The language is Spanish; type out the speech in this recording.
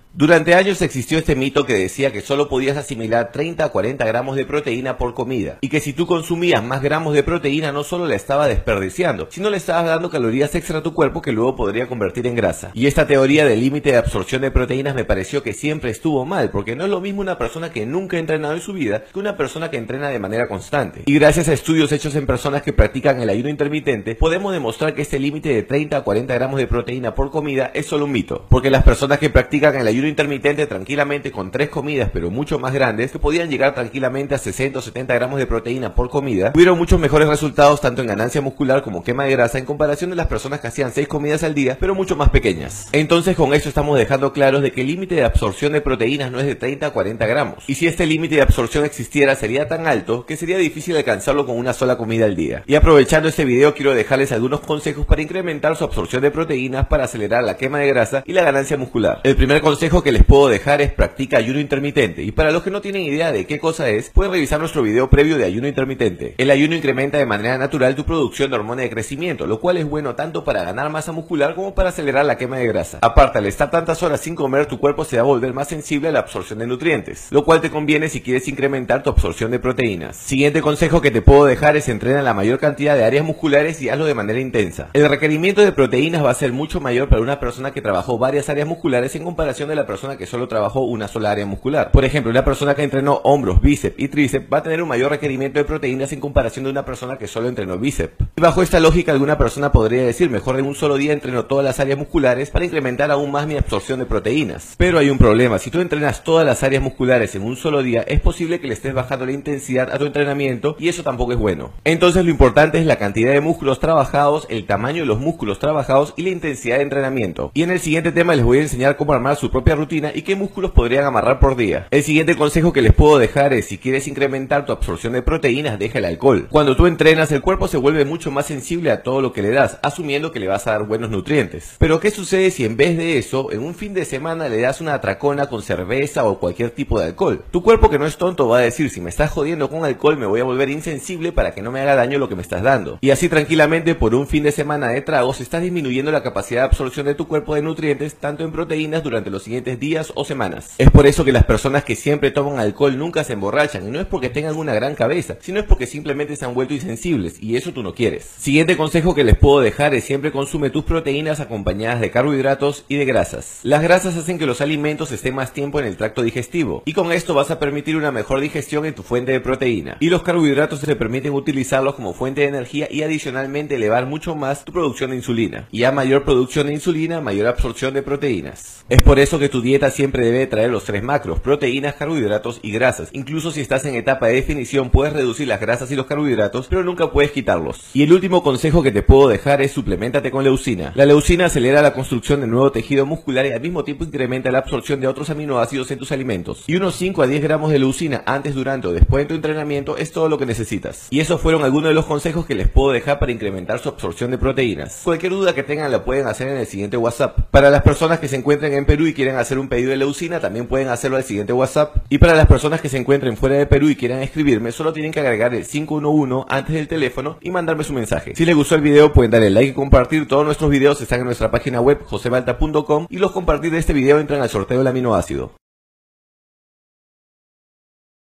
Durante años existió este mito que decía que solo podías asimilar 30 a 40 gramos de proteína por comida, y que si tú consumías más gramos de proteína no solo la estabas desperdiciando, sino le estabas dando calorías extra a tu cuerpo que luego podría convertir en grasa. Y esta teoría del límite de absorción de proteínas me pareció que siempre estuvo mal, porque no es lo mismo una persona que nunca ha entrenado en su vida que una persona que entrena de manera constante. Y gracias a estudios hechos en personas que practican el ayuno intermitente, podemos demostrar que este límite de 30 a 40 gramos de proteína por comida es solo un mito, porque las personas que practican el ayuno intermitente tranquilamente con 3 comidas pero mucho más grandes, que podían llegar tranquilamente a 60 o 70 gramos de proteína por comida, tuvieron muchos mejores resultados tanto en ganancia muscular como quema de grasa en comparación de las personas que hacían 6 comidas al día pero mucho más pequeñas. Entonces con esto estamos dejando claros de que el límite de absorción de proteínas no es de 30 a 40 gramos, y si este límite de absorción existiera sería tan alto que sería difícil alcanzarlo con una sola comida al día. Y aprovechando este video quiero dejarles algunos consejos para incrementar su absorción de proteínas para acelerar la quema de grasa y la ganancia muscular. El primer consejo que les puedo dejar es practica ayuno intermitente, y para los que no tienen idea de qué cosa es, pueden revisar nuestro video previo de ayuno intermitente. El ayuno incrementa de manera natural tu producción de hormona de crecimiento, lo cual es bueno tanto para ganar masa muscular como para acelerar la quema de grasa. Aparte, al estar tantas horas sin comer, tu cuerpo se va a volver más sensible a la absorción de nutrientes, lo cual te conviene si quieres incrementar tu absorción de proteínas. Siguiente consejo que te puedo dejar es entrena la mayor cantidad de áreas musculares y hazlo de manera intensa. El requerimiento de proteínas va a ser mucho mayor para una persona que trabajó varias áreas musculares en comparación de la persona que solo trabajó una sola área muscular. Por ejemplo, una persona que entrenó hombros, bíceps y tríceps va a tener un mayor requerimiento de proteínas en comparación de una persona que solo entrenó bíceps. Y bajo esta lógica, alguna persona podría decir, mejor en un solo día entreno todas las áreas musculares para incrementar aún más mi absorción de proteínas. Pero hay un problema: si tú entrenas todas las áreas musculares en un solo día, es posible que le estés bajando la intensidad a tu entrenamiento, y eso tampoco es bueno. Entonces lo importante es la cantidad de músculos trabajados, el tamaño de los músculos trabajados y la intensidad de entrenamiento. Y en el siguiente tema les voy a enseñar cómo armar su propia rutina y qué músculos podrían amarrar por día. El siguiente consejo que les puedo dejar es, si quieres incrementar tu absorción de proteínas, deja el alcohol. Cuando tú entrenas, el cuerpo se vuelve mucho más sensible a todo lo que le das, asumiendo que le vas a dar buenos nutrientes. Pero ¿qué sucede si en vez de eso, en un fin de semana le das una atracona con cerveza o cualquier tipo de alcohol? Tu cuerpo, que no es tonto, va a decir, si me estás jodiendo con alcohol, me voy a volver insensible para que no me haga daño lo que me estás dando. Y así tranquilamente por un fin de semana de tragos estás disminuyendo la capacidad de absorción de tu cuerpo de nutrientes, tanto en proteínas, durante los siguientes días o semanas. Es por eso que las personas que siempre toman alcohol nunca se emborrachan, y no es porque tengan una gran cabeza, sino es porque simplemente se han vuelto insensibles, y eso tú no quieres. Siguiente consejo que les puedo dejar es, siempre consume tus proteínas acompañadas de carbohidratos y de grasas. Las grasas hacen que los alimentos estén más tiempo en el tracto digestivo, y con esto vas a permitir una mejor digestión en tu fuente de proteína. Y los carbohidratos te permiten utilizarlos como fuente de energía y adicionalmente elevar mucho más tu producción de insulina. Y a mayor producción de insulina, mayor absorción de proteínas. Es por eso que tu dieta siempre debe traer los 3 macros: proteínas, carbohidratos y grasas. Incluso si estás en etapa de definición, puedes reducir las grasas y los carbohidratos, pero nunca puedes quitarlos. Y el último consejo que te puedo dejar es, supleméntate con leucina. La leucina acelera la construcción de nuevo tejido muscular y al mismo tiempo incrementa la absorción de otros aminoácidos en tus alimentos. Y unos 5 a 10 gramos de leucina antes, durante o después de tu entrenamiento es todo lo que necesitas. Y esos fueron algunos de los consejos que les puedo dejar para incrementar su absorción de proteínas. Cualquier duda que tengan la pueden hacer en el siguiente WhatsApp. Para las personas que se encuentren en Perú y quieren hacer un pedido de leucina, también pueden hacerlo al siguiente WhatsApp. Y para las personas que se encuentren fuera de Perú y quieran escribirme, solo tienen que agregar el 511 antes del teléfono y mandarme su mensaje. Si les gustó el video, pueden darle like y compartir. Todos nuestros videos están en nuestra página web josebalta.com, y los compartir de este video entran al sorteo del aminoácido.